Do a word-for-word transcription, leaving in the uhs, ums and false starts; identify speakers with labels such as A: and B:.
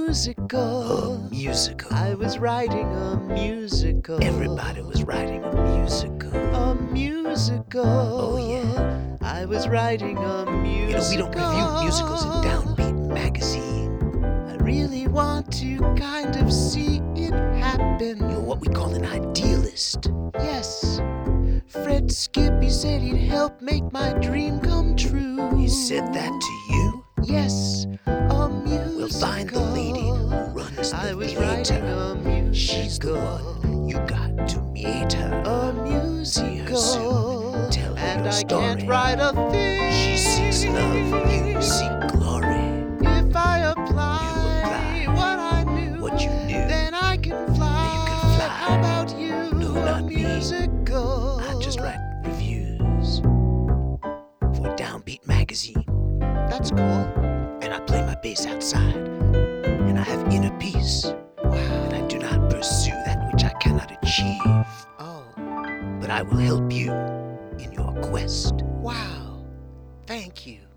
A: musical.
B: A musical.
A: I was writing a musical.
B: Everybody was writing a musical.
A: A musical.
B: Oh, yeah.
A: I was writing a musical.
B: You know, we don't review musicals in Downbeat magazine.
A: I really want to kind of see it happen.
B: You're what we call an idealist.
A: Yes. Fred Skippy said he'd help make my dream come true.
B: He said that to you?
A: Yes, a musical.
B: We'll find the lady who runs the
A: I was
B: theater.
A: writing a musical.
B: She's the one. You got to meet her.
A: A musical.
B: See her soon. Tell her
A: and
B: your
A: I
B: story.
A: can't write a thing.
B: She seeks love. You seek glory.
A: If I apply,
B: You apply
A: what I knew,
B: what you knew,
A: then I can fly.
B: then you can fly.
A: How about you?
B: No, not
A: a
B: me.
A: musical.
B: I just write reviews for Downbeat magazine.
A: That's cool.
B: And I play my bass outside. And I have inner peace.
A: Wow.
B: And I do not pursue that which I cannot achieve.
A: Oh.
B: But I will help you in your quest.
A: Wow. Thank you.